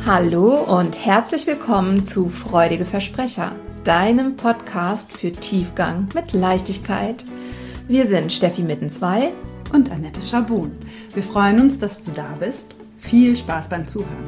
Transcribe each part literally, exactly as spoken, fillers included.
Hallo und herzlich willkommen zu Freudige Versprecher, deinem Podcast für Tiefgang mit Leichtigkeit. Wir sind Steffi Mittenzweil und Annette Schabun. Wir freuen uns, dass du da bist. Viel Spaß beim Zuhören.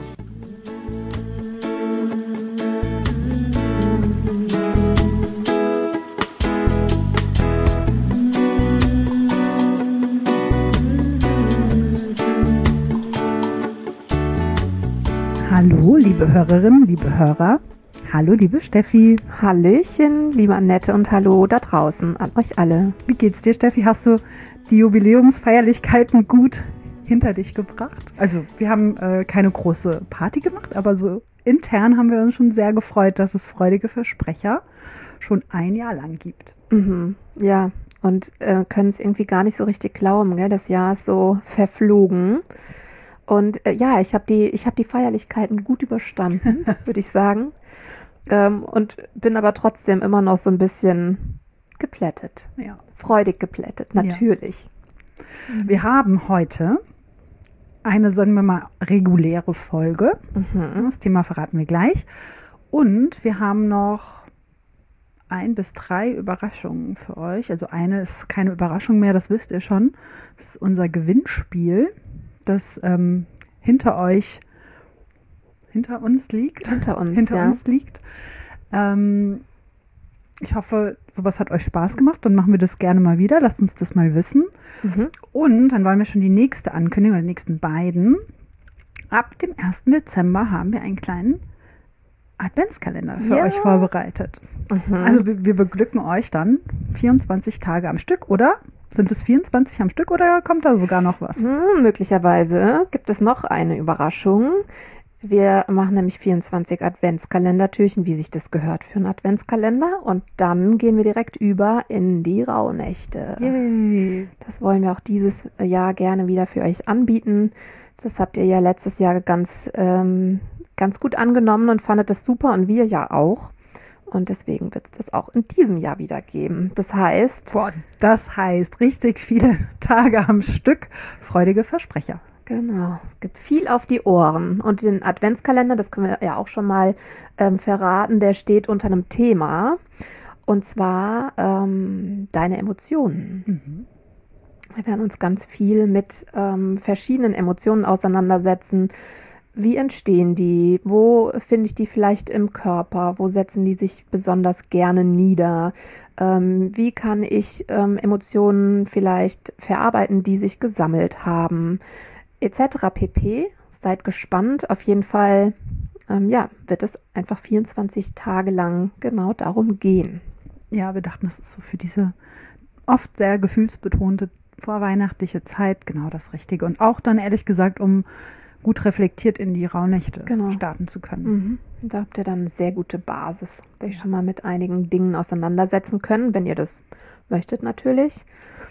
Hallo, liebe Hörerinnen, liebe Hörer. Hallo, liebe Steffi. Hallöchen, liebe Annette und hallo da draußen an euch alle. Wie geht's dir, Steffi? Hast du die Jubiläumsfeierlichkeiten gut hinter dich gebracht? Also, wir haben äh, keine große Party gemacht, aber so intern haben wir uns schon sehr gefreut, dass es Freudige Versprecher schon ein Jahr lang gibt. Mhm, ja, und äh, können es irgendwie gar nicht so richtig glauben, gell? Das Jahr ist so verflogen. Und äh, ja, ich habe die, ich hab die Feierlichkeiten gut überstanden, würde ich sagen. Ähm, und bin aber trotzdem immer noch so ein bisschen geplättet. Ja. Freudig geplättet, natürlich. Ja. Wir haben heute eine, sagen wir mal, reguläre Folge. Mhm. Das Thema verraten wir gleich. Und wir haben noch ein bis drei Überraschungen für euch. Also eine ist keine Überraschung mehr, das wisst ihr schon. Das ist unser Gewinnspiel, das ähm, hinter euch, hinter uns liegt. Hinter uns, hinter ja. uns liegt. Ähm, ich hoffe, sowas hat euch Spaß gemacht. Dann machen wir das gerne mal wieder. Lasst uns das mal wissen. Mhm. Und dann wollen wir schon die nächste Ankündigung, die nächsten beiden. Ab dem ersten Dezember haben wir einen kleinen Adventskalender für ja. euch vorbereitet. Mhm. Also wir, wir beglücken euch dann vierundzwanzig Tage am Stück, oder? Sind es vierundzwanzig am Stück oder kommt da sogar noch was? Hm, möglicherweise gibt es noch eine Überraschung. Wir machen nämlich vierundzwanzig Adventskalendertürchen, wie sich das gehört für einen Adventskalender. Und dann gehen wir direkt über in die Rauhnächte. Yay. Das wollen wir auch dieses Jahr gerne wieder für euch anbieten. Das habt ihr ja letztes Jahr ganz, ähm, ganz gut angenommen und fandet das super und wir ja auch. Und deswegen wird es das auch in diesem Jahr wieder geben. Das heißt... Boah, das heißt richtig viele Tage am Stück. Freudige Versprecher. Genau, es gibt viel auf die Ohren. Und den Adventskalender, das können wir ja auch schon mal ähm, verraten, der steht unter einem Thema. Und zwar ähm, deine Emotionen. Mhm. Wir werden uns ganz viel mit ähm, verschiedenen Emotionen auseinandersetzen. Wie entstehen die? Wo finde ich die vielleicht im Körper? Wo setzen die sich besonders gerne nieder? Ähm, wie kann ich ähm, Emotionen vielleicht verarbeiten, die sich gesammelt haben? Etc. pp. Seid gespannt. Auf jeden Fall ähm, ja, wird es einfach vierundzwanzig Tage lang genau darum gehen. Ja, wir dachten, das ist so für diese oft sehr gefühlsbetonte vorweihnachtliche Zeit genau das Richtige. Und auch dann ehrlich gesagt, um gut reflektiert in die Rauhnächte genau. starten zu können. Mhm. Da habt ihr dann eine sehr gute Basis, euch ja. schon mal mit einigen Dingen auseinandersetzen können, wenn ihr das möchtet natürlich.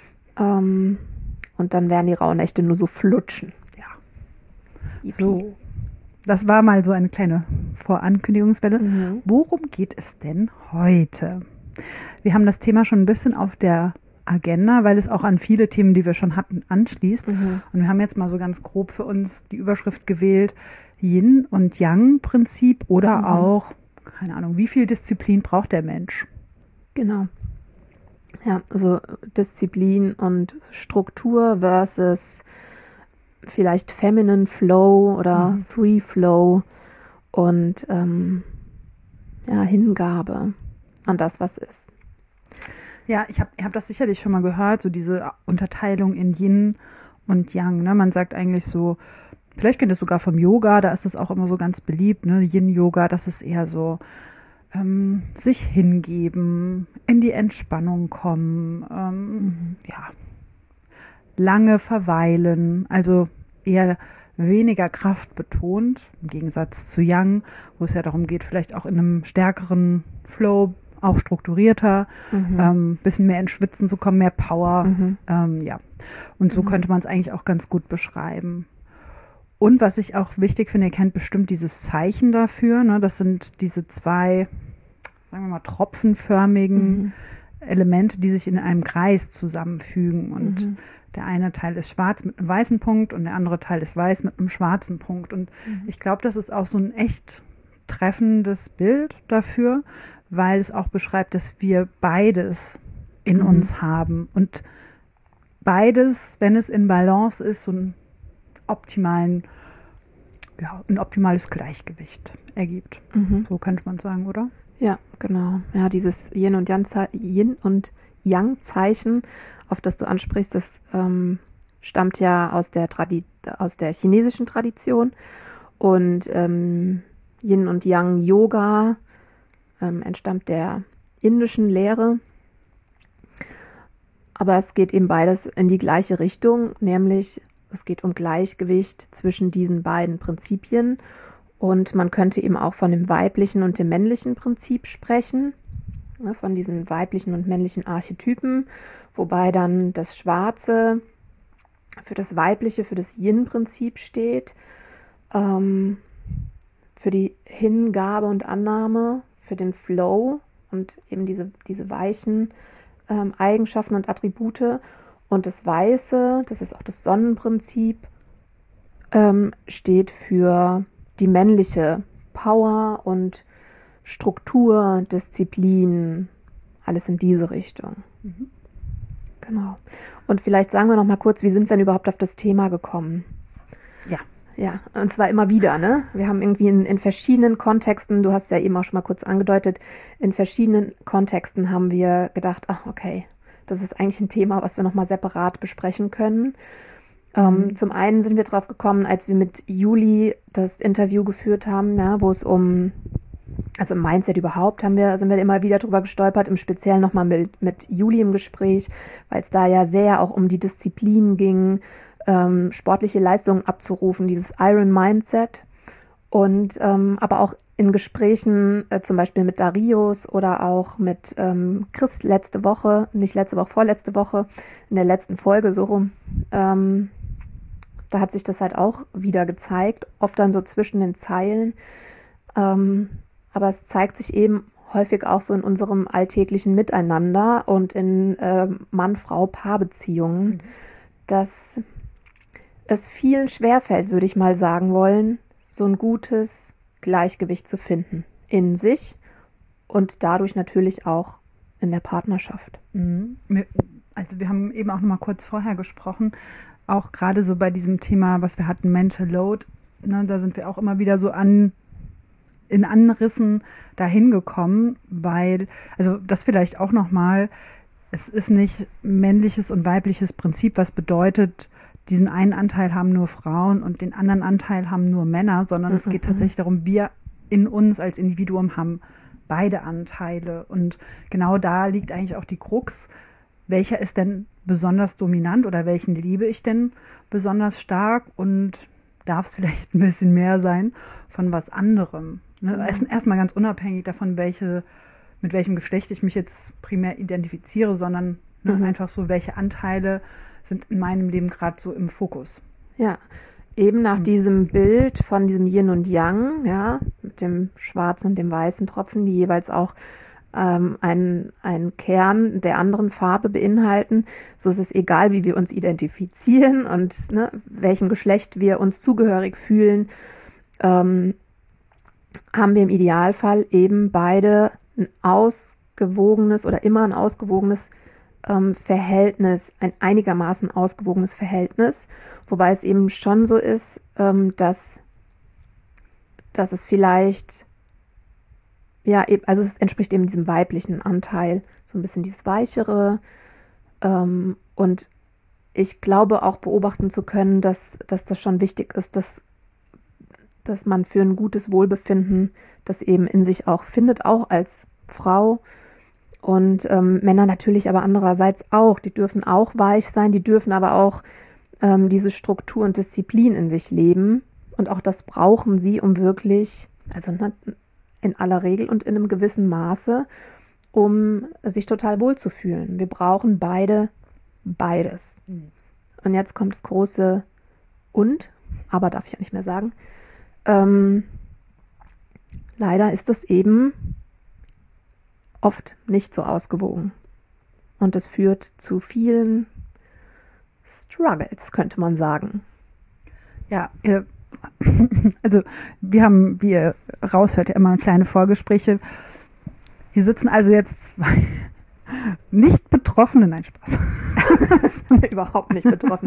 Ähm, und dann werden die Rauhnächte nur so flutschen. Ja. So, das war mal so eine kleine Vorankündigungswelle. Mhm. Worum geht es denn heute? Wir haben das Thema schon ein bisschen auf der Agenda, weil es auch an viele Themen, die wir schon hatten, anschließt. Mhm. Und wir haben jetzt mal so ganz grob für uns die Überschrift gewählt, Yin- und Yang-Prinzip oder mhm. auch, keine Ahnung, wie viel Disziplin braucht der Mensch? Genau. Ja, also Disziplin und Struktur versus vielleicht Feminine Flow oder mhm. Free Flow und ähm, ja, Hingabe an das, was ist. Ja, ich habe ich hab das sicherlich schon mal gehört, so diese Unterteilung in Yin und Yang. Ne? Man sagt eigentlich so, vielleicht kennt ihr es sogar vom Yoga, da ist es auch immer so ganz beliebt, ne? Yin-Yoga, das ist eher so ähm, sich hingeben, in die Entspannung kommen, ähm, mhm. ja, lange verweilen, also eher weniger Kraft betont, im Gegensatz zu Yang, wo es ja darum geht, vielleicht auch in einem stärkeren Flow, auch strukturierter, mhm. ähm, bisschen mehr ins Schwitzen zu kommen, mehr Power. Mhm. Ähm, ja. Und so mhm. könnte man es eigentlich auch ganz gut beschreiben. Und was ich auch wichtig finde, ihr kennt bestimmt dieses Zeichen dafür. Ne? Das sind diese zwei, sagen wir mal, tropfenförmigen mhm. Elemente, die sich in einem Kreis zusammenfügen. Und mhm. der eine Teil ist schwarz mit einem weißen Punkt und der andere Teil ist weiß mit einem schwarzen Punkt. Und mhm. ich glaube, das ist auch so ein echt treffendes Bild dafür, weil es auch beschreibt, dass wir beides in mhm. uns haben und beides, wenn es in Balance ist, so einen optimalen, ja, ein optimales Gleichgewicht ergibt. Mhm. So könnte man sagen, oder? Ja, genau. Ja, dieses Yin und Yang, Yin und Yang-Zeichen, auf das du ansprichst, das ähm, stammt ja aus der Tradi- aus der chinesischen Tradition. Und ähm, Yin und Yang Yoga ähm, entstammt der indischen Lehre. Aber es geht eben beides in die gleiche Richtung, nämlich es geht um Gleichgewicht zwischen diesen beiden Prinzipien. Und man könnte eben auch von dem weiblichen und dem männlichen Prinzip sprechen, ne, von diesen weiblichen und männlichen Archetypen, wobei dann das Schwarze für das weibliche, für das Yin-Prinzip steht, ähm, für die Hingabe und Annahme, für den Flow und eben diese, diese weichen ähm, Eigenschaften und Attribute. Und das Weiße, das ist auch das Sonnenprinzip, ähm, steht für die männliche Power und Struktur, Disziplin, alles in diese Richtung. Mhm. Genau. Und vielleicht sagen wir noch mal kurz, wie sind wir denn überhaupt auf das Thema gekommen? Ja. Ja, und zwar immer wieder, ne? Wir haben irgendwie in, in verschiedenen Kontexten, du hast ja eben auch schon mal kurz angedeutet, in verschiedenen Kontexten haben wir gedacht, ach, okay, das ist eigentlich ein Thema, was wir noch mal separat besprechen können. Ähm, mhm. Zum einen sind wir drauf gekommen, als wir mit Juli das Interview geführt haben, ja, wo es um, also im Mindset überhaupt, haben wir, sind wir immer wieder drüber gestolpert, im Speziellen nochmal mit, mit Juli im Gespräch, weil es da ja sehr auch um die Disziplin ging, ähm, sportliche Leistungen abzurufen, dieses Iron Mindset. Und ähm, aber auch in Gesprächen, äh, zum Beispiel mit Darius oder auch mit ähm, Chris letzte Woche, nicht letzte Woche, vorletzte Woche, in der letzten Folge so rum, ähm, da hat sich das halt auch wieder gezeigt, oft dann so zwischen den Zeilen. Ähm, aber es zeigt sich eben häufig auch so in unserem alltäglichen Miteinander und in äh, Mann-Frau-Paar-Beziehungen, mhm. dass es vielen schwerfällt, würde ich mal sagen wollen, so ein gutes Gleichgewicht zu finden in sich und dadurch natürlich auch in der Partnerschaft. Mhm. Also wir haben eben auch noch mal kurz vorher gesprochen, auch gerade so bei diesem Thema, was wir hatten, Mental Load, ne, da sind wir auch immer wieder so an in Anrissen dahin gekommen, weil, also das vielleicht auch noch mal, es ist nicht männliches und weibliches Prinzip, was bedeutet, diesen einen Anteil haben nur Frauen und den anderen Anteil haben nur Männer, sondern mhm. es geht tatsächlich darum, wir in uns als Individuum haben beide Anteile. Und genau da liegt eigentlich auch die Krux. Welcher ist denn besonders dominant oder welchen liebe ich denn besonders stark und darf es vielleicht ein bisschen mehr sein von was anderem? Ne? Mhm. Erstmal ganz unabhängig davon, welche, mit welchem Geschlecht ich mich jetzt primär identifiziere, sondern ne, mhm. einfach so, welche Anteile sind in meinem Leben gerade so im Fokus. Ja, eben nach mhm. diesem Bild von diesem Yin und Yang, ja, mit dem schwarzen und dem weißen Tropfen, die jeweils auch ähm, einen, einen Kern der anderen Farbe beinhalten. So ist es egal, wie wir uns identifizieren und ne, welchem Geschlecht wir uns zugehörig fühlen, ähm, haben wir im Idealfall eben beide ein ausgewogenes oder immer ein ausgewogenes ähm, Verhältnis, ein einigermaßen ausgewogenes Verhältnis, wobei es eben schon so ist, ähm, dass, dass es vielleicht, ja, eben, also es entspricht eben diesem weiblichen Anteil, so ein bisschen dieses Weichere, ähm, und ich glaube auch beobachten zu können, dass, dass das schon wichtig ist, dass dass man für ein gutes Wohlbefinden das eben in sich auch findet, auch als Frau. Und ähm, Männer natürlich aber andererseits auch. Die dürfen auch weich sein, die dürfen aber auch ähm, diese Struktur und Disziplin in sich leben. Und auch das brauchen sie, um wirklich, also in aller Regel und in einem gewissen Maße, um sich total wohlzufühlen. Wir brauchen beide beides. Mhm. Und jetzt kommt das große Und, aber darf ich ja nicht mehr sagen. Ähm, leider ist es eben oft nicht so ausgewogen. Und es führt zu vielen Struggles, könnte man sagen. Ja, ihr, also wir haben, wie ihr raushört, ja immer kleine Vorgespräche. Hier sitzen also jetzt zwei nicht Betroffene, nein, Spaß. Überhaupt nicht betroffen.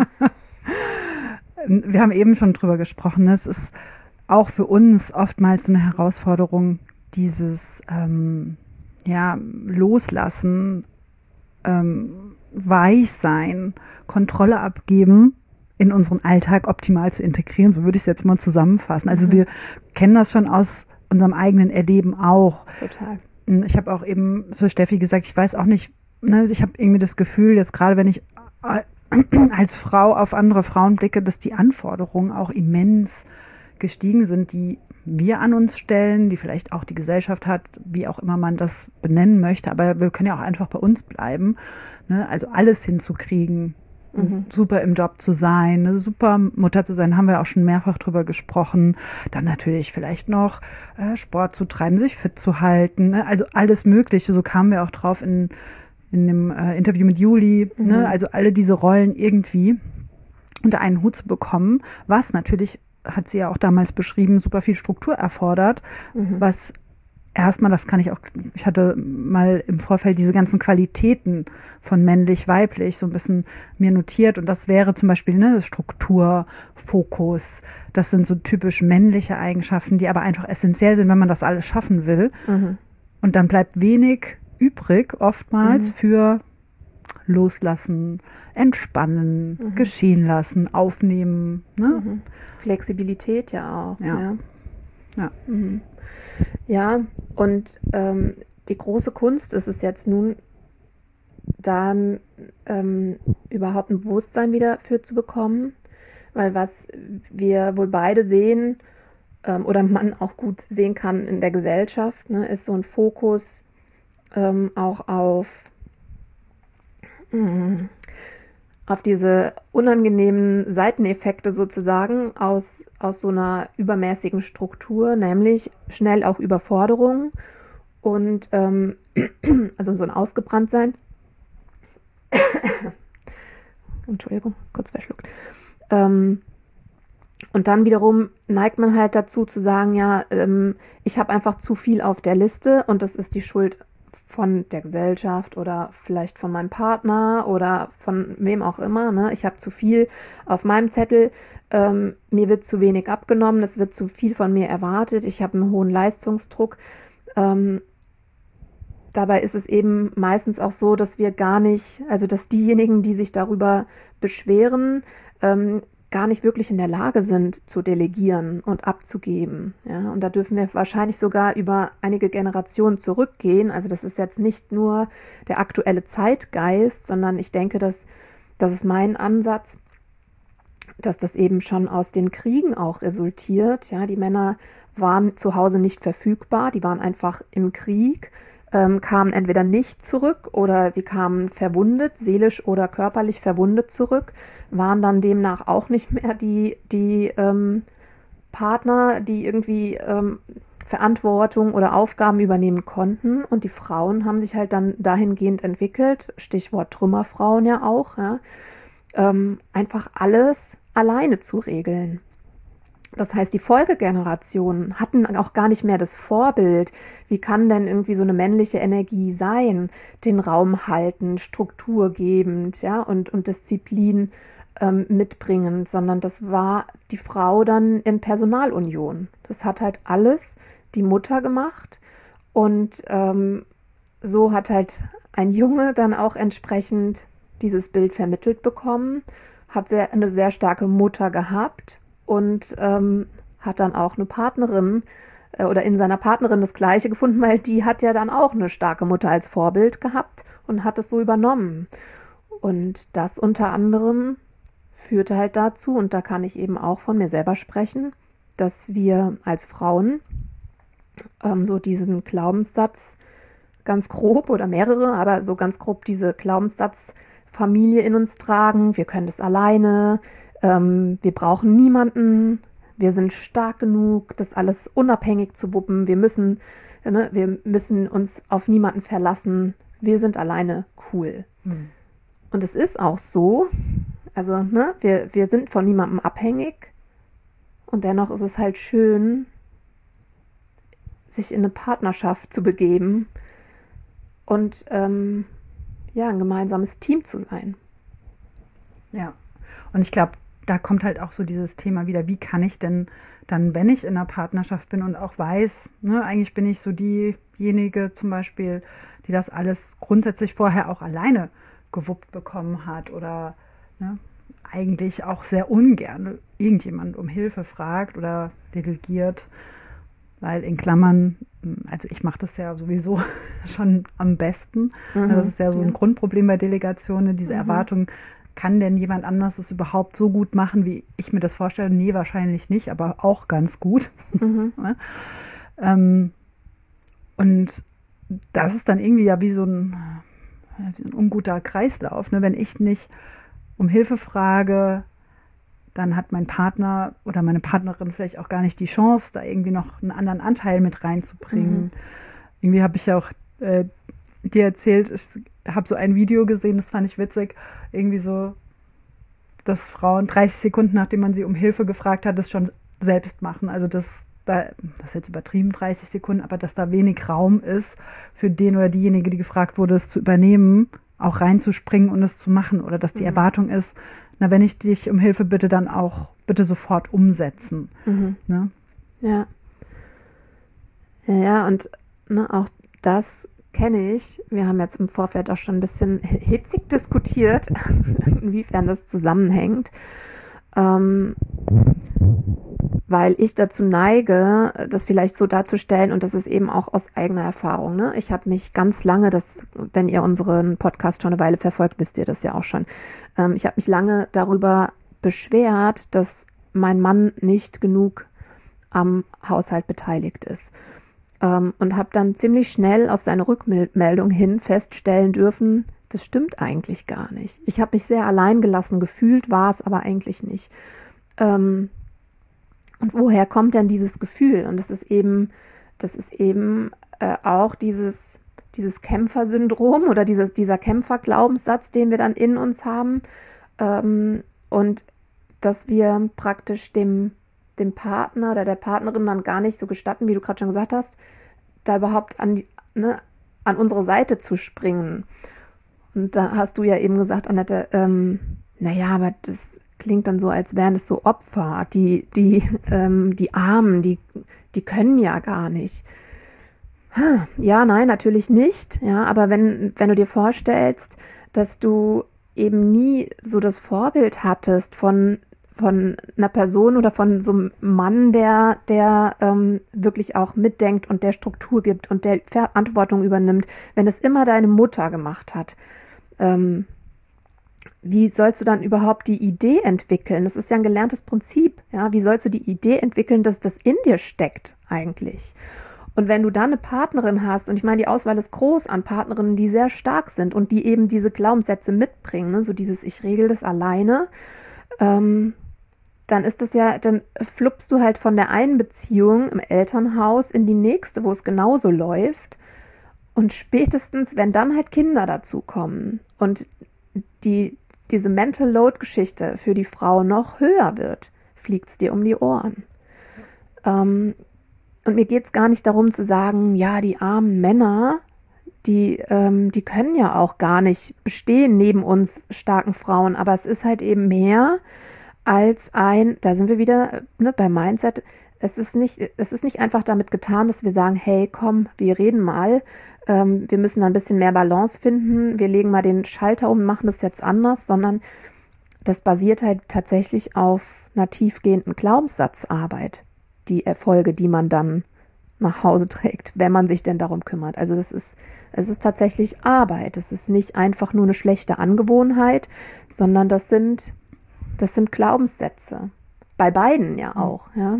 Wir haben eben schon drüber gesprochen. Es ist auch für uns oftmals eine Herausforderung, dieses ähm, ja, Loslassen, ähm, weich sein, Kontrolle abgeben, in unseren Alltag optimal zu integrieren. So würde ich es jetzt mal zusammenfassen. Also mhm. wir kennen das schon aus unserem eigenen Erleben auch. Total. Ich habe auch eben zu Steffi gesagt, ich weiß auch nicht, ne, ich habe irgendwie das Gefühl, jetzt gerade wenn ich als Frau auf andere Frauen blicke, dass die Anforderungen auch immens gestiegen sind, die wir an uns stellen, die vielleicht auch die Gesellschaft hat, wie auch immer man das benennen möchte. Aber wir können ja auch einfach bei uns bleiben, ne? Also alles hinzukriegen, mhm. super im Job zu sein, eine super Mutter zu sein, haben wir auch schon mehrfach drüber gesprochen. Dann natürlich vielleicht noch äh, Sport zu treiben, sich fit zu halten, ne? Also alles Mögliche. So kamen wir auch drauf in, in dem äh, Interview mit Juli. Mhm. Ne? Also alle diese Rollen irgendwie unter einen Hut zu bekommen, was natürlich, hat sie ja auch damals beschrieben, super viel Struktur erfordert, mhm. was erstmal, das kann ich auch, ich hatte mal im Vorfeld diese ganzen Qualitäten von männlich, weiblich so ein bisschen mir notiert und das wäre zum Beispiel ne, Struktur, Fokus, das sind so typisch männliche Eigenschaften, die aber einfach essentiell sind, wenn man das alles schaffen will. Mhm. Und dann bleibt wenig übrig, oftmals mhm. für Loslassen, entspannen, mhm. geschehen lassen, aufnehmen. Ne? Mhm. Flexibilität ja auch. Ja, ja. ja. Mhm. Ja, und ähm, die große Kunst ist es jetzt nun, dann ähm, überhaupt ein Bewusstsein wieder für zu bekommen, weil was wir wohl beide sehen ähm, oder man auch gut sehen kann in der Gesellschaft, ne, ist so ein Fokus ähm, auch auf mh, auf diese unangenehmen Seiteneffekte sozusagen aus, aus so einer übermäßigen Struktur, nämlich schnell auch Überforderung und ähm, also so ein Ausgebranntsein. Entschuldigung, kurz verschluckt. Ähm, und dann wiederum neigt man halt dazu zu sagen, ja, ähm, ich habe einfach zu viel auf der Liste und das ist die Schuld von der Gesellschaft oder vielleicht von meinem Partner oder von wem auch immer. Ne? Ich habe zu viel auf meinem Zettel, ähm, mir wird zu wenig abgenommen, es wird zu viel von mir erwartet, ich habe einen hohen Leistungsdruck. Ähm, dabei ist es eben meistens auch so, dass wir gar nicht, also dass diejenigen, die sich darüber beschweren, ähm, gar nicht wirklich in der Lage sind zu delegieren und abzugeben. Ja, und da dürfen wir wahrscheinlich sogar über einige Generationen zurückgehen. Also das ist jetzt nicht nur der aktuelle Zeitgeist, sondern ich denke, dass das ist mein Ansatz, dass das eben schon aus den Kriegen auch resultiert. Ja, die Männer waren zu Hause nicht verfügbar, die waren einfach im Krieg, ähm, kamen entweder nicht zurück oder sie kamen verwundet, seelisch oder körperlich verwundet zurück, waren dann demnach auch nicht mehr die, die ähm, Partner, die irgendwie ähm, Verantwortung oder Aufgaben übernehmen konnten. Und die Frauen haben sich halt dann dahingehend entwickelt, Stichwort Trümmerfrauen ja auch, ja, ähm, einfach alles alleine zu regeln. Das heißt, die Folgegenerationen hatten auch gar nicht mehr das Vorbild. Wie kann denn irgendwie so eine männliche Energie sein? Den Raum halten, strukturgebend, ja, und, und Disziplin ähm, mitbringend, sondern das war die Frau dann in Personalunion. Das hat halt alles die Mutter gemacht und ähm, so hat halt ein Junge dann auch entsprechend dieses Bild vermittelt bekommen, hat sehr, eine sehr starke Mutter gehabt und ähm, hat dann auch eine Partnerin äh, oder in seiner Partnerin das Gleiche gefunden, weil die hat ja dann auch eine starke Mutter als Vorbild gehabt und hat es so übernommen. Und das unter anderem führte halt dazu, und da kann ich eben auch von mir selber sprechen, dass wir als Frauen ähm, so diesen Glaubenssatz ganz grob oder mehrere, aber so ganz grob diese Glaubenssatzfamilie in uns tragen. Wir können das alleine. Ähm, wir brauchen niemanden, wir sind stark genug, das alles unabhängig zu wuppen, wir müssen, ne, wir müssen uns auf niemanden verlassen, wir sind alleine cool. Mhm. Und es ist auch so, Also, ne, wir, wir sind von niemandem abhängig und dennoch ist es halt schön, sich in eine Partnerschaft zu begeben und ähm, ja, ein gemeinsames Team zu sein. Ja, und ich glaube, da kommt halt auch so dieses Thema wieder, wie kann ich denn dann, wenn ich in einer Partnerschaft bin und auch weiß, ne, eigentlich bin ich so diejenige zum Beispiel, die das alles grundsätzlich vorher auch alleine gewuppt bekommen hat oder ne, eigentlich auch sehr ungern irgendjemand um Hilfe fragt oder delegiert, weil in Klammern, also ich mache das ja sowieso schon am besten. Mhm, das ist ja so ein ja. Grundproblem bei Delegationen, diese mhm. Erwartung, kann denn jemand anders es überhaupt so gut machen, wie ich mir das vorstelle? Nee, wahrscheinlich nicht, aber auch ganz gut. Mhm. ähm, und das ist dann irgendwie ja wie so ein, wie ein unguter Kreislauf. Ne? Wenn ich nicht um Hilfe frage, dann hat mein Partner oder meine Partnerin vielleicht auch gar nicht die Chance, da irgendwie noch einen anderen Anteil mit reinzubringen. Mhm. Irgendwie habe ich ja auch äh, dir erzählt, ich habe so ein Video gesehen, das fand ich witzig, irgendwie so, dass Frauen dreißig Sekunden, nachdem man sie um Hilfe gefragt hat, das schon selbst machen. Also das, das ist jetzt übertrieben, dreißig Sekunden, aber dass da wenig Raum ist für den oder diejenige, die gefragt wurde, es zu übernehmen, auch reinzuspringen und es zu machen. Oder dass die mhm. Erwartung ist, na, wenn ich dich um Hilfe bitte, dann auch bitte sofort umsetzen. Mhm. Ne? Ja. Ja, ja, und ne, auch das kenne ich. Wir haben jetzt im Vorfeld auch schon ein bisschen hitzig diskutiert, inwiefern das zusammenhängt. Ähm, weil ich dazu neige, das vielleicht so darzustellen, und das ist eben auch aus eigener Erfahrung. Ne? Ich habe mich ganz lange, das, wenn ihr unseren Podcast schon eine Weile verfolgt, wisst ihr das ja auch schon. Ähm, ich habe mich lange darüber beschwert, dass mein Mann nicht genug am Haushalt beteiligt ist. Ähm, und habe dann ziemlich schnell auf seine Rückmeldung hin feststellen dürfen, das stimmt eigentlich gar nicht. Ich habe mich sehr alleingelassen gefühlt, war es aber eigentlich nicht. Ähm, und woher kommt denn dieses Gefühl? Und das ist eben, das ist eben äh, auch dieses, dieses Kämpfersyndrom oder dieses, dieser Kämpferglaubenssatz, den wir dann in uns haben. Ähm, und dass wir praktisch dem dem Partner oder der Partnerin dann gar nicht so gestatten, wie du gerade schon gesagt hast, da überhaupt an, die, ne, an unsere Seite zu springen. Und da hast du ja eben gesagt, Annette, ähm, naja, aber das klingt dann so, als wären es so Opfer, die, die, ähm, die Armen, die, die können ja gar nicht. Ja, nein, natürlich nicht. Ja, aber wenn, wenn du dir vorstellst, dass du eben nie so das Vorbild hattest von von einer Person oder von so einem Mann, der, der ähm, wirklich auch mitdenkt und der Struktur gibt und der Verantwortung übernimmt, wenn es immer deine Mutter gemacht hat, ähm, wie sollst du dann überhaupt die Idee entwickeln? Das ist ja ein gelerntes Prinzip. Ja? Wie sollst du die Idee entwickeln, dass das in dir steckt eigentlich? Und wenn du dann eine Partnerin hast, und ich meine, die Auswahl ist groß an Partnerinnen, die sehr stark sind und die eben diese Glaubenssätze mitbringen, ne? So dieses ich regel das alleine, ähm, dann ist das ja, dann fluppst du halt von der einen Beziehung im Elternhaus in die nächste, wo es genauso läuft. Und spätestens, wenn dann halt Kinder dazukommen und die, diese Mental Load-Geschichte für die Frau noch höher wird, fliegt es dir um die Ohren. Ähm, und mir geht es gar nicht darum zu sagen, ja, die armen Männer, die, ähm, die können ja auch gar nicht bestehen neben uns starken Frauen, aber es ist halt eben mehr als ein, da sind wir wieder ne, beim Mindset, es ist nicht, es ist nicht einfach damit getan, dass wir sagen, hey, komm, wir reden mal, ähm, wir müssen da ein bisschen mehr Balance finden, wir legen mal den Schalter um und machen das jetzt anders, sondern das basiert halt tatsächlich auf einer tiefgehenden Glaubenssatzarbeit, die Erfolge, die man dann nach Hause trägt, wenn man sich denn darum kümmert. Also das ist, es ist tatsächlich Arbeit, es ist nicht einfach nur eine schlechte Angewohnheit, sondern das sind Das sind Glaubenssätze. Bei beiden ja auch, ja.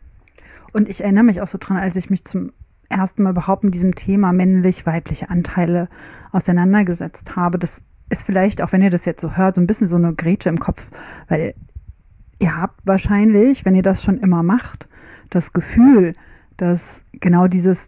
Und ich erinnere mich auch so dran, als ich mich zum ersten Mal überhaupt mit diesem Thema männlich-weibliche Anteile auseinandergesetzt habe. Das ist vielleicht, auch wenn ihr das jetzt so hört, so ein bisschen so eine Grätsche im Kopf, weil ihr habt wahrscheinlich, wenn ihr das schon immer macht, das Gefühl, dass genau dieses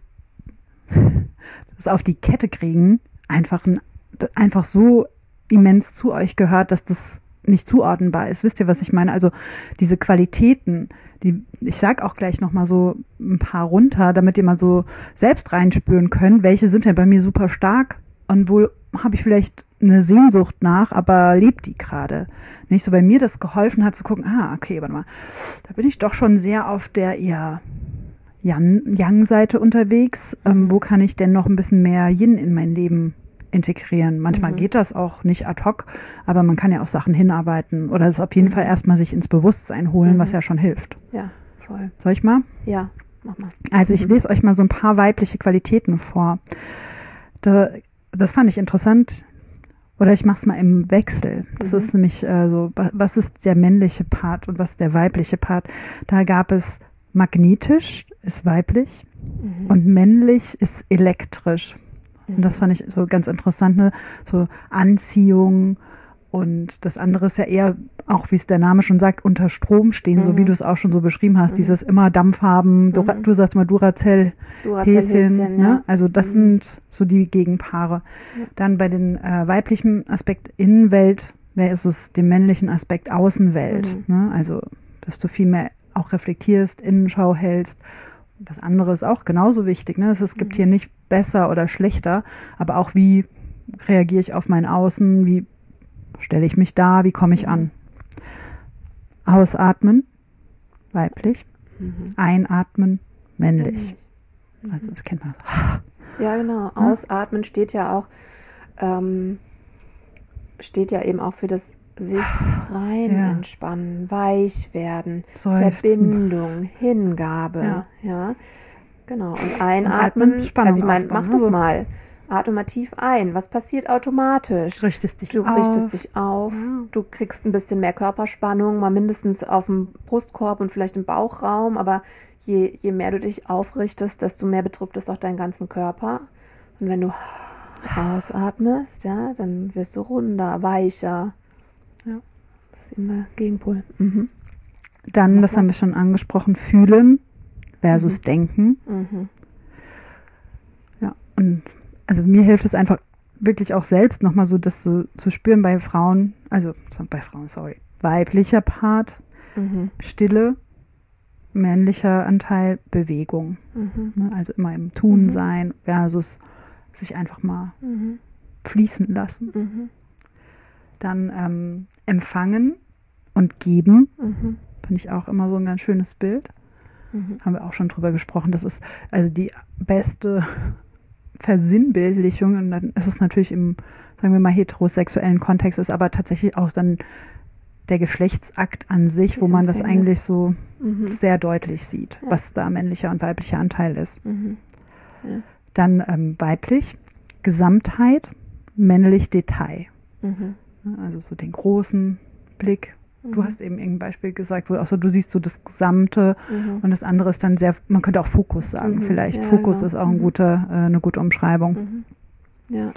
das auf die Kette kriegen einfach, ein, einfach so immens zu euch gehört, dass das nicht zuordnenbar ist. Wisst ihr, was ich meine? Also diese Qualitäten, die, ich sag auch gleich nochmal so ein paar runter, damit ihr mal so selbst reinspüren könnt, welche sind denn bei mir super stark und wo habe ich vielleicht eine Sehnsucht nach, aber lebt die gerade? Nicht so bei mir das geholfen hat zu gucken, ah, okay, warte mal, da bin ich doch schon sehr auf der eher Yang-Seite unterwegs. Ähm, wo kann ich denn noch ein bisschen mehr Yin in mein Leben integrieren? Manchmal mhm. geht das auch nicht ad hoc, aber man kann ja auf Sachen hinarbeiten oder es auf jeden mhm. Fall erstmal sich ins Bewusstsein holen, mhm. was ja schon hilft. Ja, voll. Soll ich mal? Ja, mach mal. Also ich lese euch mal so ein paar weibliche Qualitäten vor. Da, das fand ich interessant. Oder ich mache es mal im Wechsel. Das mhm. ist nämlich äh, so, was ist der männliche Part und was ist der weibliche Part? Da gab es magnetisch, ist weiblich mhm. und männlich ist elektrisch. Mhm. Und das fand ich so ganz interessant, ne? So Anziehung und das andere ist ja eher, auch wie es der Name schon sagt, unter Strom stehen, mhm. so wie du es auch schon so beschrieben hast, mhm. dieses immer Dampf haben, Dura, mhm. du sagst mal Duracell, Häschen, ja. Ne? Also das mhm. sind so die Gegenpaare. Ja. Dann bei den äh, weiblichen Aspekt Innenwelt versus dem männlichen Aspekt Außenwelt. Mhm. Ne? Also, dass du viel mehr auch reflektierst, Innenschau hältst. Das andere ist auch genauso wichtig. Ne? Es, es gibt mhm. hier nicht besser oder schlechter, aber auch wie reagiere ich auf mein Außen, wie stelle ich mich dar, wie komme ich mhm. an. Ausatmen, weiblich. Mhm. Einatmen, männlich. Mhm. Also das kennt man. Ja, genau. Ausatmen steht ja auch, ähm, steht ja eben auch für das sich rein ja. entspannen, weich werden, Seufzen. Verbindung, Hingabe. Ja, ja. Genau. Und einatmen, und atmen, also ich meine, mach das mal. Atme mal tief ein. Was passiert automatisch? Richtest dich du auf. richtest dich auf. Ja. Du kriegst ein bisschen mehr Körperspannung, mal mindestens auf dem Brustkorb und vielleicht im Bauchraum. Aber je, je mehr du dich aufrichtest, desto mehr betrifft es auch deinen ganzen Körper. Und wenn du ausatmest, ja, dann wirst du runder, weicher. Ja. Das ist eben der Gegenpol. Mhm. Dann, das was? haben wir schon angesprochen, fühlen versus mhm. denken. Mhm. Ja, und also mir hilft es einfach wirklich auch selbst nochmal so, das so zu spüren bei Frauen, also bei Frauen, sorry, weiblicher Part, mhm. Stille, männlicher Anteil, Bewegung. Mhm. Ne, also immer im Tun mhm. sein versus sich einfach mal mhm. fließen lassen. Mhm. Dann ähm, empfangen und geben, mhm. finde ich auch immer so ein ganz schönes Bild. Mhm. Haben wir auch schon drüber gesprochen. Das ist also die beste Versinnbildlichung, und dann ist es natürlich im, sagen wir mal, heterosexuellen Kontext, ist aber tatsächlich auch dann der Geschlechtsakt an sich, wo ja, man das eigentlich so mhm. sehr deutlich sieht, ja. was da männlicher und weiblicher Anteil ist. Mhm. Ja. Dann ähm, weiblich, Gesamtheit, männlich Detail. Mhm. Also so den großen Blick. Du hast eben irgendein Beispiel gesagt, wo auch so, du siehst so das Gesamte mhm. und das andere ist dann sehr, man könnte auch Fokus sagen mhm. vielleicht. Ja, Fokus genau. ist auch ein guter, äh, eine gute Umschreibung. Mhm. Ja.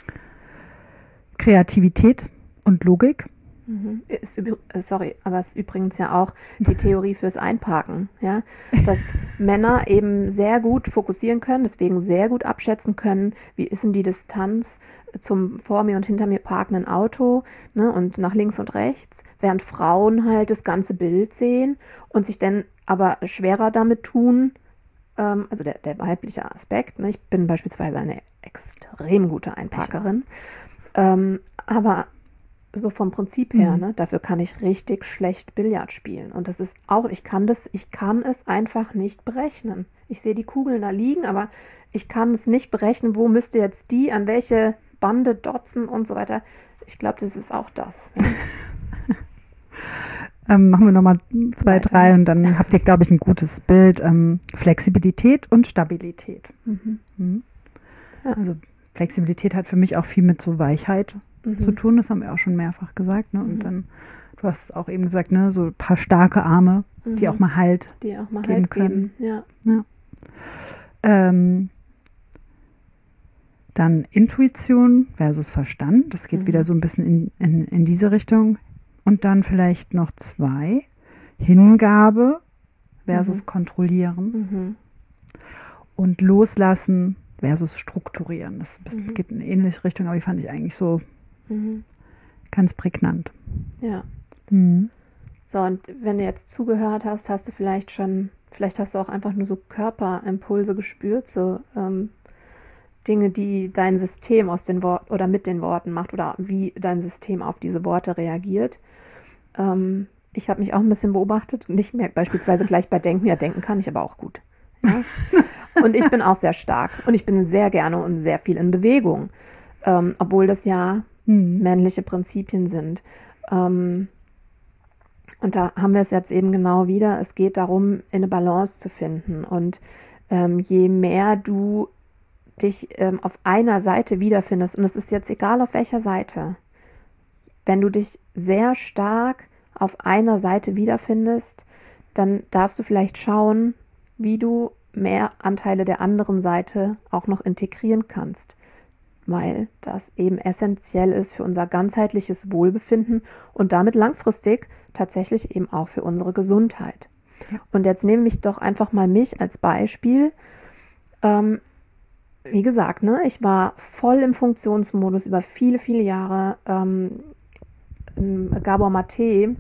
Kreativität und Logik. Mhm. Ist, sorry, aber es ist übrigens ja auch die Theorie fürs Einparken, ja, dass Männer eben sehr gut fokussieren können, deswegen sehr gut abschätzen können, wie ist denn die Distanz zum vor mir und hinter mir parkenden Auto, ne, und nach links und rechts, während Frauen halt das ganze Bild sehen und sich dann aber schwerer damit tun, ähm, also der, der weibliche Aspekt, ne, ich bin beispielsweise eine extrem gute Einparkerin, ähm, aber so vom Prinzip her, mhm. ne, dafür kann ich richtig schlecht Billard spielen. Und das ist auch, ich kann das, ich kann es einfach nicht berechnen. Ich sehe die Kugeln da liegen, aber ich kann es nicht berechnen, wo müsste jetzt die, an welche Bande dotzen und so weiter. Ich glaube, das ist auch das. Ja. ähm, machen wir nochmal zwei, Weiter. drei und dann habt ihr, glaube ich, ein gutes Bild. Ähm, Flexibilität und Stabilität. Mhm. Mhm. Ja. Also Flexibilität hat für mich auch viel mit so Weichheit Mhm. zu tun, das haben wir auch schon mehrfach gesagt, ne? Und mhm. dann, du hast auch eben gesagt, ne, so ein paar starke Arme, mhm. die auch mal Halt die auch mal geben Halt können. Geben. Ja. Ja. Ähm, dann Intuition versus Verstand, das geht mhm. wieder so ein bisschen in, in, in diese Richtung. Und dann vielleicht noch zwei, Hingabe versus mhm. Kontrollieren mhm. und Loslassen versus Strukturieren. Das mhm. geht in eine ähnliche Richtung, aber die fand ich eigentlich so Mhm. ganz prägnant. Ja, Mhm. So, und wenn du jetzt zugehört hast, hast du vielleicht schon, vielleicht hast du auch einfach nur so Körperimpulse gespürt, so ähm, Dinge, die dein System aus den Worten oder mit den Worten macht oder wie dein System auf diese Worte reagiert. Ähm, ich habe mich auch ein bisschen beobachtet und ich merke beispielsweise gleich bei Denken, ja, denken kann ich aber auch gut. Ja? Und ich bin auch sehr stark und ich bin sehr gerne und sehr viel in Bewegung, ähm, obwohl das ja Mhm. männliche Prinzipien sind. Ähm, und da haben wir es jetzt eben genau wieder. Es geht darum, eine Balance zu finden. Und ähm, je mehr du dich ähm, auf einer Seite wiederfindest, und es ist jetzt egal auf welcher Seite, wenn du dich sehr stark auf einer Seite wiederfindest, dann darfst du vielleicht schauen, wie du mehr Anteile der anderen Seite auch noch integrieren kannst, weil das eben essentiell ist für unser ganzheitliches Wohlbefinden und damit langfristig tatsächlich eben auch für unsere Gesundheit. Ja. Und jetzt nehme ich doch einfach mal mich als Beispiel. Ähm, wie gesagt, ne, ich war voll im Funktionsmodus über viele, viele Jahre. Ähm, Gabor Mate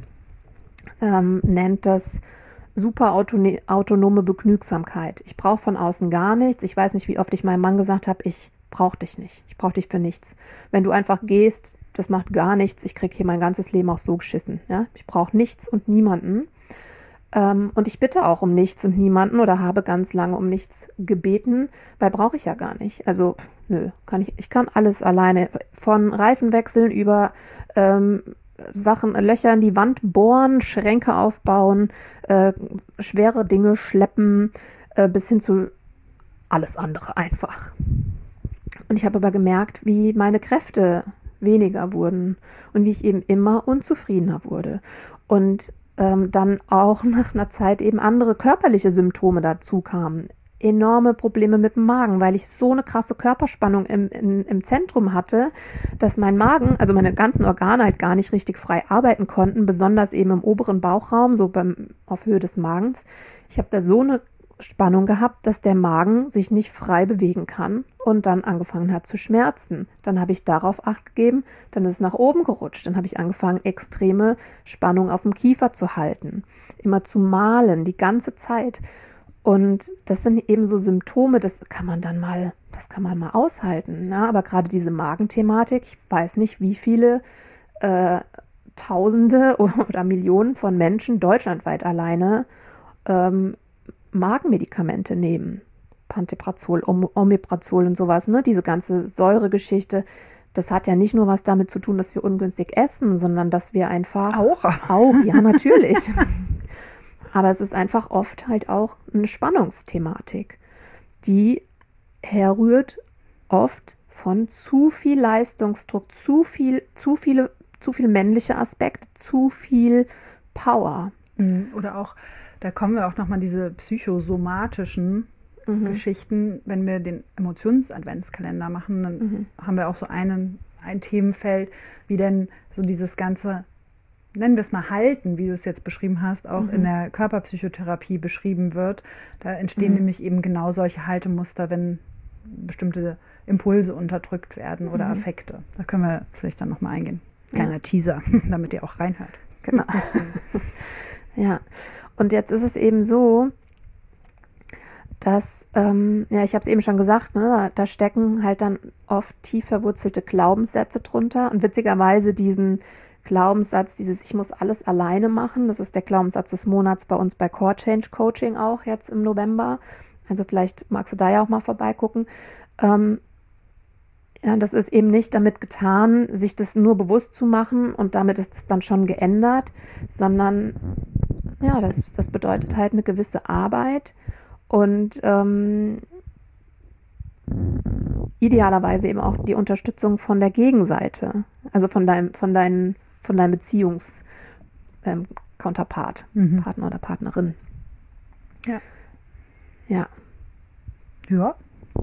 ähm, nennt das super autone- autonome Begnügsamkeit. Ich brauche von außen gar nichts. Ich weiß nicht, wie oft ich meinem Mann gesagt habe, ich brauche dich nicht. Ich brauche dich für nichts. Wenn du einfach gehst, das macht gar nichts. Ich kriege hier mein ganzes Leben auch so geschissen. Ja? Ich brauche nichts und niemanden. Ähm, und ich bitte auch um nichts und niemanden oder habe ganz lange um nichts gebeten, weil brauche ich ja gar nicht. Also pff, nö, kann ich, ich kann alles alleine. Von Reifen wechseln über ähm, Sachen, Löcher in die Wand bohren, Schränke aufbauen, äh, schwere Dinge schleppen, äh, bis hin zu alles andere einfach. Und ich habe aber gemerkt, wie meine Kräfte weniger wurden und wie ich eben immer unzufriedener wurde. Und ähm, dann auch nach einer Zeit eben andere körperliche Symptome dazu kamen. Enorme Probleme mit dem Magen, weil ich so eine krasse Körperspannung im, im, im Zentrum hatte, dass mein Magen, also meine ganzen Organe halt gar nicht richtig frei arbeiten konnten, besonders eben im oberen Bauchraum, so beim, auf Höhe des Magens. Ich habe da so eine Spannung gehabt, dass der Magen sich nicht frei bewegen kann und dann angefangen hat zu schmerzen. Dann habe ich darauf Acht gegeben, dann ist es nach oben gerutscht. Dann habe ich angefangen, extreme Spannung auf dem Kiefer zu halten, immer zu malen, die ganze Zeit. Und das sind eben so Symptome, das kann man dann mal, das kann man mal aushalten. Ne? Aber gerade diese Magenthematik, ich weiß nicht, wie viele äh, Tausende oder Millionen von Menschen deutschlandweit alleine ähm, Magenmedikamente nehmen. Pantoprazol, Omeprazol und sowas, ne? Diese ganze Säuregeschichte, das hat ja nicht nur was damit zu tun, dass wir ungünstig essen, sondern dass wir einfach... Auch? Auch, ja, natürlich. Aber es ist einfach oft halt auch eine Spannungsthematik, die herrührt oft von zu viel Leistungsdruck, zu viel, zu viele, zu viel männliche Aspekte, zu viel Power. Oder auch, da kommen wir auch nochmal diese psychosomatischen mhm. Geschichten, wenn wir den Emotions-Adventskalender machen, dann mhm. haben wir auch so einen, ein Themenfeld, wie denn so dieses ganze, nennen wir es mal Halten, wie du es jetzt beschrieben hast, auch mhm. in der Körperpsychotherapie beschrieben wird. Da entstehen mhm. nämlich eben genau solche Haltemuster, wenn bestimmte Impulse unterdrückt werden oder mhm. Affekte. Da können wir vielleicht dann nochmal eingehen. Kleiner ja. Teaser, damit ihr auch reinhört. Genau. Ja, und jetzt ist es eben so, dass, ähm, ja, ich habe es eben schon gesagt, ne, da, da stecken halt dann oft tief verwurzelte Glaubenssätze drunter und witzigerweise diesen Glaubenssatz, dieses ich muss alles alleine machen, das ist der Glaubenssatz des Monats bei uns bei Core Change Coaching auch jetzt im November, also vielleicht magst du da ja auch mal vorbeigucken. Ähm, ja, das ist eben nicht damit getan, sich das nur bewusst zu machen und damit ist es dann schon geändert, sondern ja, das, das bedeutet halt eine gewisse Arbeit und ähm, idealerweise eben auch die Unterstützung von der Gegenseite, also von deinem, von deinen, von deinem Beziehungs-Counterpart, ähm, mhm. Partner oder Partnerin. Ja. Ja. Ja.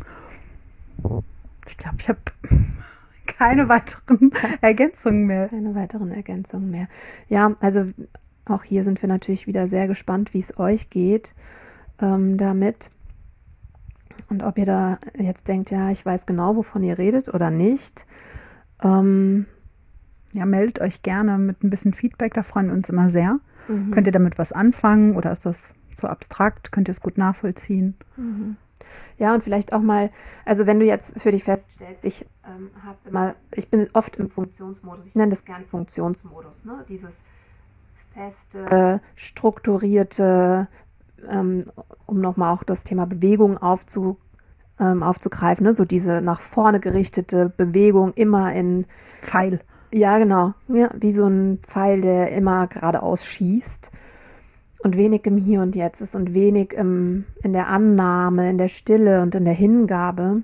Ich glaube, ich habe keine weiteren Ergänzungen mehr. Keine weiteren Ergänzungen mehr. Ja, also auch hier sind wir natürlich wieder sehr gespannt, wie es euch geht ähm, damit. Und ob ihr da jetzt denkt, ja, ich weiß genau, wovon ihr redet oder nicht. Ähm, ja, meldet euch gerne mit ein bisschen Feedback, da freuen wir uns immer sehr. Mhm. Könnt ihr damit was anfangen oder ist das zu abstrakt? Könnt ihr es gut nachvollziehen? Mhm. Ja, und vielleicht auch mal, also wenn du jetzt für dich feststellst, ich ähm, habe immer, ich bin oft im Funktionsmodus, ich nenne das gern Funktionsmodus, ne? Dieses feste, strukturierte, ähm, um nochmal auch das Thema Bewegung aufzu, ähm, aufzugreifen, ne? So diese nach vorne gerichtete Bewegung immer in Pfeil. Ja, genau, ja, wie so ein Pfeil, der immer geradeaus schießt. Und wenig im Hier und Jetzt ist und wenig im, in der Annahme, in der Stille und in der Hingabe.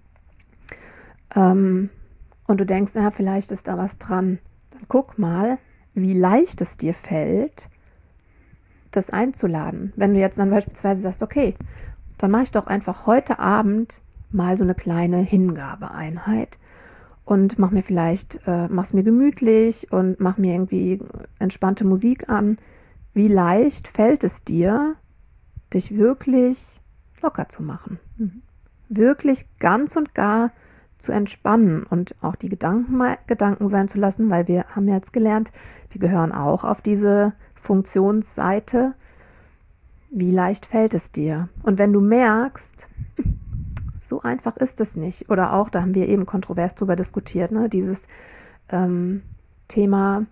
Ähm, und du denkst, na, vielleicht ist da was dran. Dann guck mal, wie leicht es dir fällt, das einzuladen. Wenn du jetzt dann beispielsweise sagst, okay, dann mache ich doch einfach heute Abend mal so eine kleine Hingabeeinheit und mach mir vielleicht, äh, mach's mir gemütlich und mach mir irgendwie entspannte Musik an. Wie leicht fällt es dir, dich wirklich locker zu machen? Mhm. Wirklich ganz und gar zu entspannen und auch die Gedanken mal Gedanken sein zu lassen, weil wir haben ja jetzt gelernt, die gehören auch auf diese Funktionsseite. Wie leicht fällt es dir? Und wenn du merkst, so einfach ist es nicht, oder auch, da haben wir eben kontrovers drüber diskutiert, ne, dieses ähm, Thema,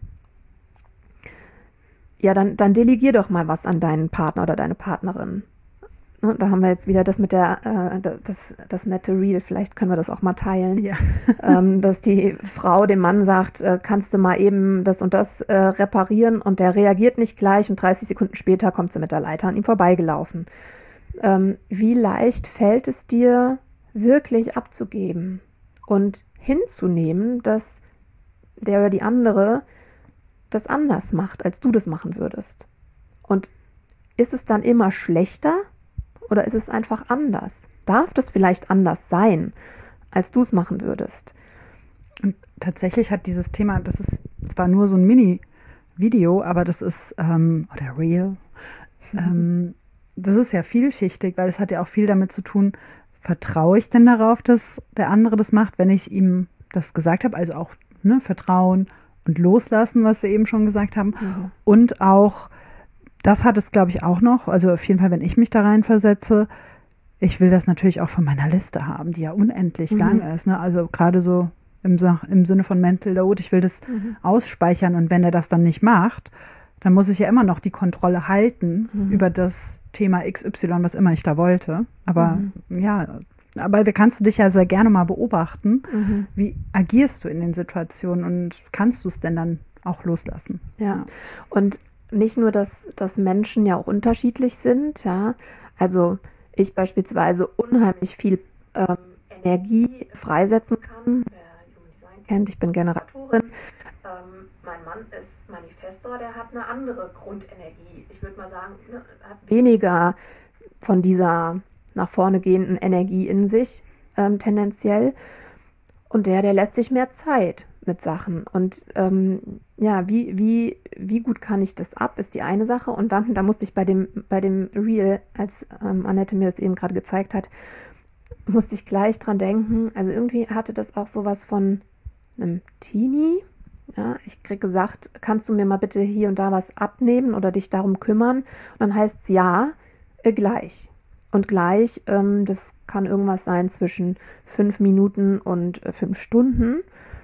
ja, dann, dann delegier doch mal was an deinen Partner oder deine Partnerin. Ne, da haben wir jetzt wieder das mit der, äh, das, das nette Reel, vielleicht können wir das auch mal teilen, ja. ähm, dass die Frau dem Mann sagt, äh, kannst du mal eben das und das äh, reparieren, und der reagiert nicht gleich und dreißig Sekunden später kommt sie mit der Leiter an ihm vorbeigelaufen. Ähm, wie leicht fällt es dir, wirklich abzugeben und hinzunehmen, dass der oder die andere das anders macht, als du das machen würdest? Und ist es dann immer schlechter oder ist es einfach anders? Darf das vielleicht anders sein, als du es machen würdest? Und tatsächlich hat dieses Thema, das ist zwar nur so ein Mini-Video, aber das ist, ähm, oder Reel, mhm. ähm, das ist ja vielschichtig, weil es hat ja auch viel damit zu tun, vertraue ich denn darauf, dass der andere das macht, wenn ich ihm das gesagt habe, also auch ne, Vertrauen und Loslassen, was wir eben schon gesagt haben. Mhm. Und auch, das hat es, glaube ich, auch noch, also auf jeden Fall, wenn ich mich da reinversetze, ich will das natürlich auch von meiner Liste haben, die ja unendlich mhm. lang ist. Ne? Also gerade so im, im Sinne von Mental Load, ich will das mhm. ausspeichern, und wenn er das dann nicht macht, dann muss ich ja immer noch die Kontrolle halten mhm. über das Thema X Y, was immer ich da wollte. Aber mhm. ja, aber da kannst du dich ja sehr gerne mal beobachten. Mhm. Wie agierst du in den Situationen und kannst du es denn dann auch loslassen? Ja, ja. Und nicht nur, dass, dass Menschen ja auch unterschiedlich sind, ja. Also ich beispielsweise unheimlich viel ähm, Energie freisetzen kann. Wer Human Design kennt, ich bin Generatorin. Ähm, mein Mann ist Manifestor, der hat eine andere Grundenergie. Ich würde mal sagen, ne, hat weniger von dieser nach vorne gehenden Energie in sich, ähm, tendenziell. Und der, der lässt sich mehr Zeit mit Sachen. Und ähm, ja, wie, wie, wie gut kann ich das ab, ist die eine Sache. Und dann, da musste ich bei dem, bei dem Reel, als ähm, Annette mir das eben gerade gezeigt hat, musste ich gleich dran denken. Also irgendwie hatte das auch sowas von einem Teenie. Ja, ich krieg gesagt, kannst du mir mal bitte hier und da was abnehmen oder dich darum kümmern? Und dann heißt es ja, äh, gleich. Und gleich, ähm, das kann irgendwas sein zwischen fünf Minuten und äh, fünf Stunden.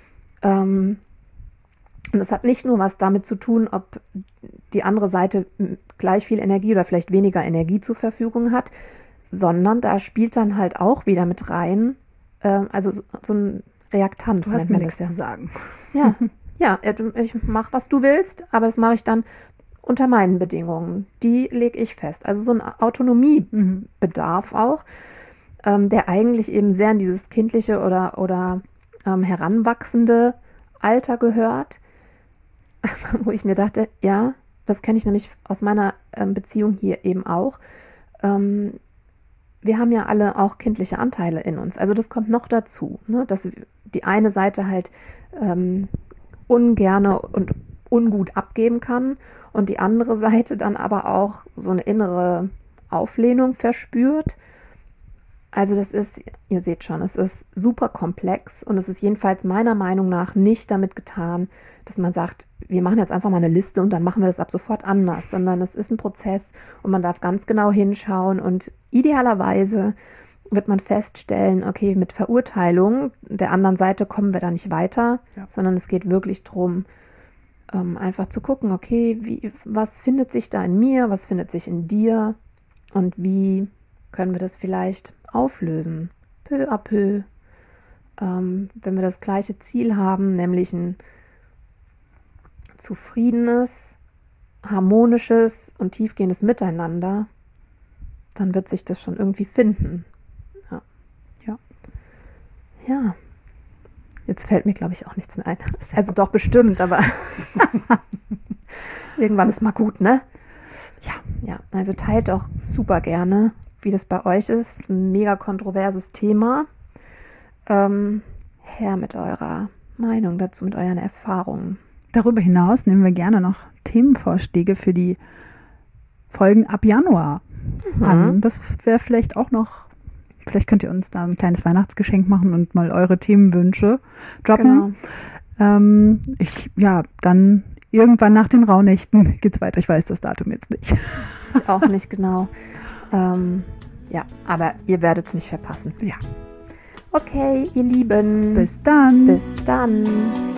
Ähm, und das hat nicht nur was damit zu tun, ob die andere Seite gleich viel Energie oder vielleicht weniger Energie zur Verfügung hat, sondern da spielt dann halt auch wieder mit rein, äh, also so, so ein Reaktanz. Du hast mir nichts ja. zu sagen. Ja, ja, ich mache, was du willst, aber das mache ich dann unter meinen Bedingungen. Die lege ich fest. Also so ein Autonomiebedarf mhm. auch, ähm, der eigentlich eben sehr in dieses kindliche oder, oder ähm, heranwachsende Alter gehört, wo ich mir dachte, ja, das kenne ich nämlich aus meiner ähm, Beziehung hier eben auch. Ähm, wir haben ja alle auch kindliche Anteile in uns. Also das kommt noch dazu, ne, dass die eine Seite halt ähm, ungerne und ungut abgeben kann und die andere Seite dann aber auch so eine innere Auflehnung verspürt. Also das ist, ihr seht schon, es ist super komplex und es ist jedenfalls meiner Meinung nach nicht damit getan, dass man sagt, wir machen jetzt einfach mal eine Liste und dann machen wir das ab sofort anders, sondern es ist ein Prozess und man darf ganz genau hinschauen und idealerweise wird man feststellen, okay, mit Verurteilung der anderen Seite kommen wir da nicht weiter, ja. sondern es geht wirklich darum, ähm, einfach zu gucken, okay, wie, was findet sich da in mir, was findet sich in dir und wie können wir das vielleicht auflösen, peu à peu, ähm, wenn wir das gleiche Ziel haben, nämlich ein zufriedenes, harmonisches und tiefgehendes Miteinander, dann wird sich das schon irgendwie finden. Ja. Ja. Ja. Jetzt fällt mir, glaube ich, auch nichts mehr ein. Also doch bestimmt, aber irgendwann ist mal gut, ne? Ja. Ja, also teilt auch super gerne, wie das bei euch ist. Ein mega kontroverses Thema. Ähm, her mit eurer Meinung dazu, mit euren Erfahrungen. Darüber hinaus nehmen wir gerne noch Themenvorschläge für die Folgen ab Januar mhm. an. Das wäre vielleicht auch noch, vielleicht könnt ihr uns da ein kleines Weihnachtsgeschenk machen und mal eure Themenwünsche droppen. Genau. Ähm, ich, ja, dann irgendwann nach den Rauhnächten geht's weiter. Ich weiß das Datum jetzt nicht. Ich auch nicht genau. Ähm, ja, aber ihr werdet es nicht verpassen. Ja. Okay, ihr Lieben. Bis dann. Bis dann.